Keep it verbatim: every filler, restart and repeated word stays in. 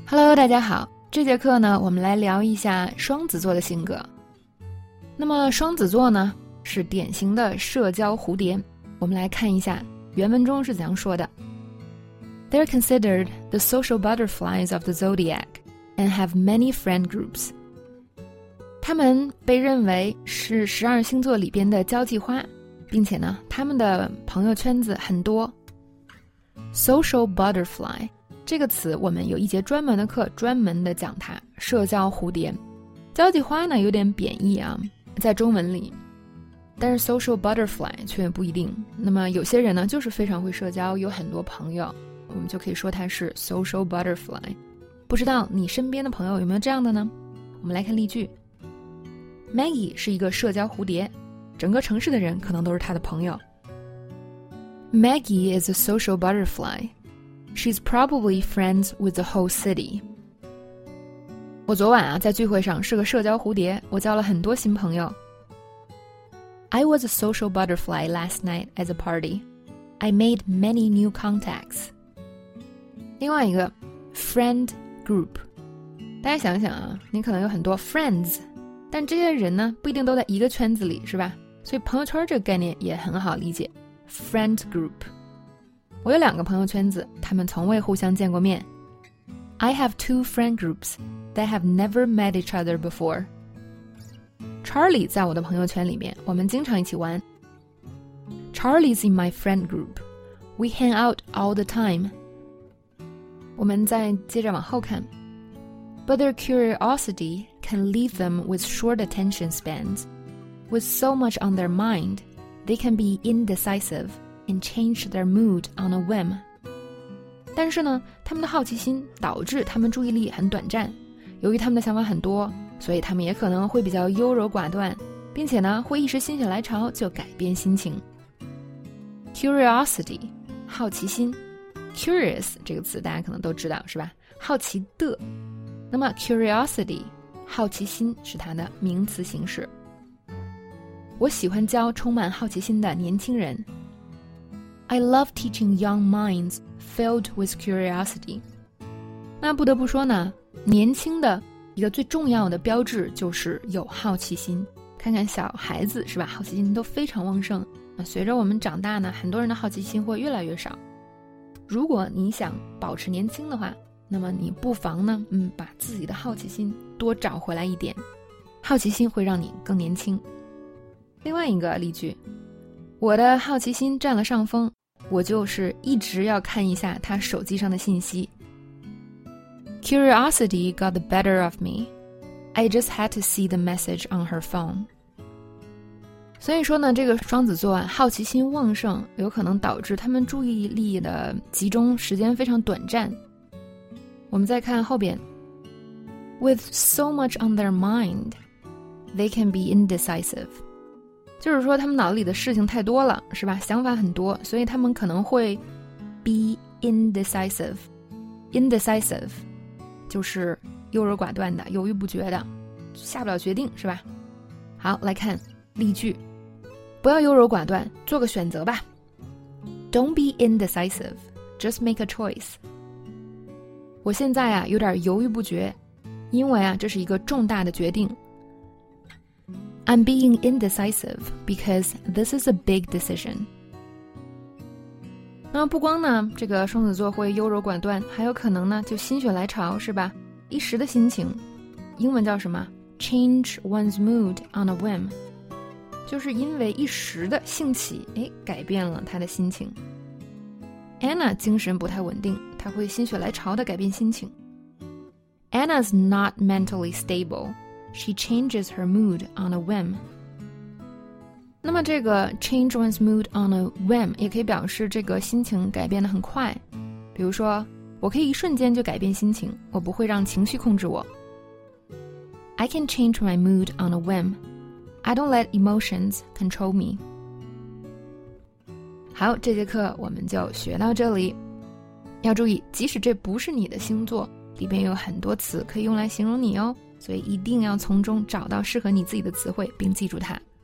Hello， 大家好，这节课呢，我们来聊一下双子座的性格。那么双子座呢，是典型的社交蝴蝶。我们来看一下原文中是怎样说的。They're considered the social butterflies of the zodiac and have many friend groups. 他们被认为是十二星座里边的交际花，并且呢，他们的朋友圈子很多。Social butterfly这个词我们有一节专门的课专门的讲它，社交蝴蝶。交际花呢有点贬义啊，在中文里，但是 social butterfly 却不一定。那么有些人呢就是非常会社交，有很多朋友，我们就可以说它是 social butterfly。 不知道你身边的朋友有没有这样的呢？我们来看例句。 Maggie 是一个社交蝴蝶，整个城市的人可能都是她的朋友。 Maggie is a social butterfly.She's probably friends with the whole city. 我昨晚啊，在聚会上是个社交蝴蝶，我交了很多新朋友。I was a social butterfly last night at a party. I made many new contacts. 另外一个 friend group， 大家想想啊，你可能有很多 friends， 但这些人呢不一定都在一个圈子里，是吧？所以朋友圈这个概念也很好理解。friend group，我有两个朋友圈子，他们从未互相见过面。I have two friend groups that have never met each other before. Charlie 在我的朋友圈里面，我们经常一起玩。Charlie's in my friend group. We hang out all the time. 我们再接着往后看。But their curiosity can leave them with short attention spans. With so much on their mind, they can be indecisive.And change their mood on a whim. 但是呢，他们的好奇心导致他们注意力很短暂，由于他们的想法很多，所以他们也可能会比较优柔寡断，并且呢，会一时心血来潮就改变心情。Curiosity， 好奇心。Curious 这个词大家可能都知道，是吧？好奇的。那么 curiosity， 好奇心是它的名词形式。我喜欢教充满好奇心的年轻人。I love teaching young minds filled with curiosity. 那不得不说呢，年轻的一个最重要的标志就是有好奇心。看看小孩子是吧，好奇心都非常旺盛。随着我们长大呢，很多人的好奇心会越来越少。如果你想保持年轻的话，那么你不妨呢，嗯，把自己的好奇心多找回来一点。好奇心会让你更年轻。另外一个例句，我的好奇心占了上风，我就是一直要看一下他手机上的信息。Curiosity got the better of me. I just had to see the message on her phone. 所以说呢，这个双子座啊，好奇心旺盛，有可能导致他们注意力的集中时间非常短暂。我们再看后边 ，With so much on their mind, they can be indecisive.就是说他们脑子里的事情太多了，是吧？想法很多，所以他们可能会 be indecisive. Indecisive 就是优柔寡断的，犹豫不决的，下不了决定，是吧？好，来看例句。不要优柔寡断，做个选择吧。Don't be indecisive, just make a choice. 我现在啊有点犹豫不决，因为啊这是一个重大的决定。I'm being indecisive because this is a big decision. 那么不光呢，这个双子座会优柔寡断，还有可能呢就心血来潮，是吧？一时的心情，英文叫什么 ？Change one's mood on a whim， 就是因为一时的兴起，哎，改变了他的心情。Anna 精神不太稳定，她会心血来潮的改变心情。Anna's not mentally stable.She changes her mood on a whim. 那么这个 change one's mood on a whim 也可以表示这个心情改变得很快。比如说，我可以一瞬间就改变心情，我不会让情绪控制我。I can change my mood on a whim. I don't let emotions control me. 好，这节课我们就学到这里。要注意，即使这不是你的星座，里边有很多词可以用来形容你哦。所以一定要从中找到适合你自己的词汇，并记住它。